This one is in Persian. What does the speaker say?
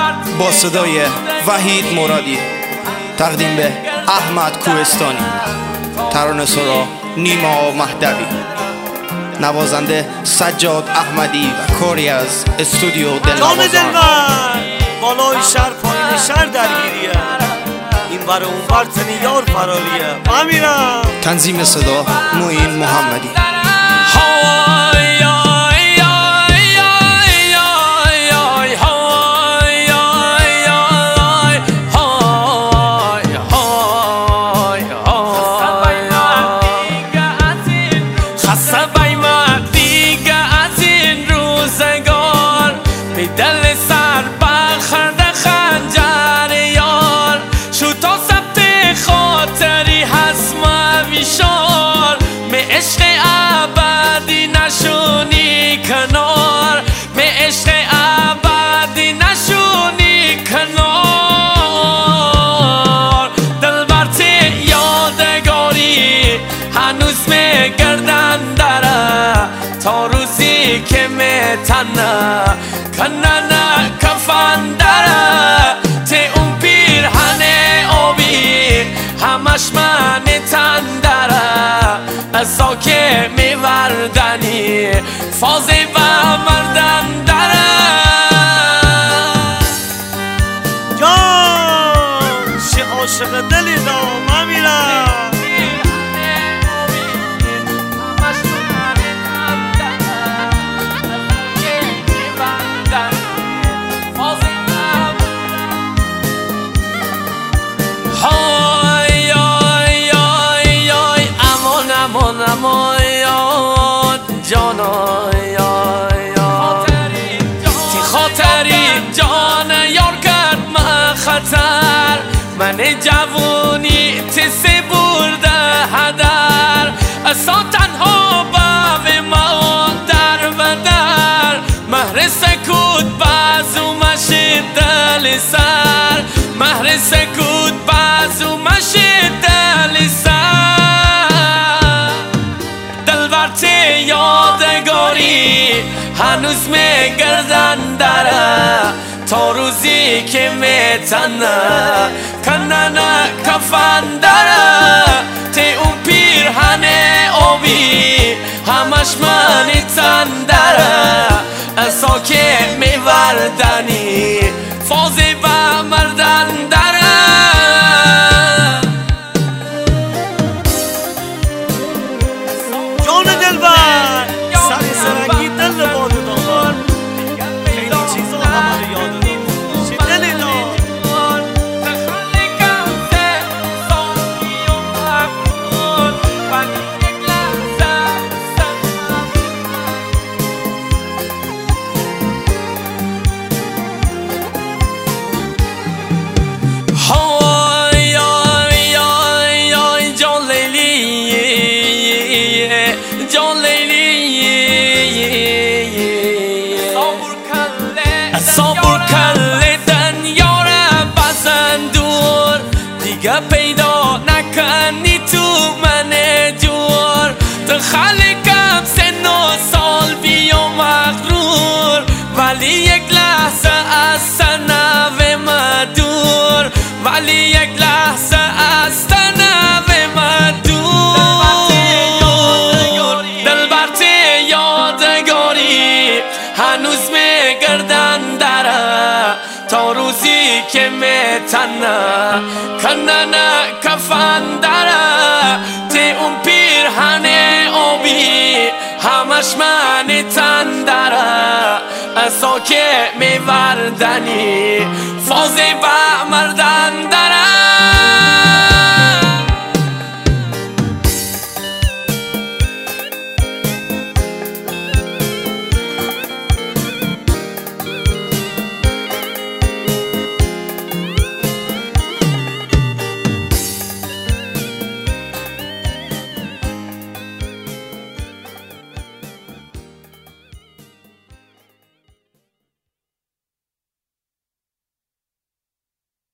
با صدای وحید مرادی، تقدیم به احمد کوهستانی، ترانه‌سرا نیما مهدوی، نوازنده سجاد احمدی و کاری از استودیو دلنوازان. دلبر بالای شهر پایین شهر درگیریه، این بر اون بر تنیار فراریه. میرم تنظیم صدا معین محمدی. دل سر برخورد خنجر یار، شو تا ثبت خاطری هست مویشار، می عشق ابدی نشونی کنار، می عشق ابدی نشونی کنار. دلبرت یادگاری هنوز می گردن داره، تا روزی که می تنه کنن کفن داره، تی اون پیرهن آبی همش من تن داره، ازا که میوردنی فازی و مردن داره. جان شی عاشق دلی دا میرم من جوونی تسی برده هدر، اصلا تنها باوی ما در و در، مهر سکوت بازو مشید دل سر، مهر سکوت بازو مشید دل سر. دلبرت یادگاری هنوز می گردن داره، تا روزی که میتنه کنن کفن داره، تی اون پیرهن آبی همش من تن داره، ازا که میوردنی فازی و مردن داره. جان دلبر سری سرنگی دل باد دامن، خیلی چیزا همه یاد دارم. صبر کردن یار بزن دور، دیگه پیدا نکنی تو من جور، تو خلقم سن و سال بیا مغرور، ولی یک لحظه از تنو مدور، ولی یک لحظه از تنو مدور. دلبرت یادگاری هنوز میگردن داره، تا روزی که میتنه کنن کفن داره، تی اون پیرهن آبی همش من تن داره، ازا که میوردنی فازی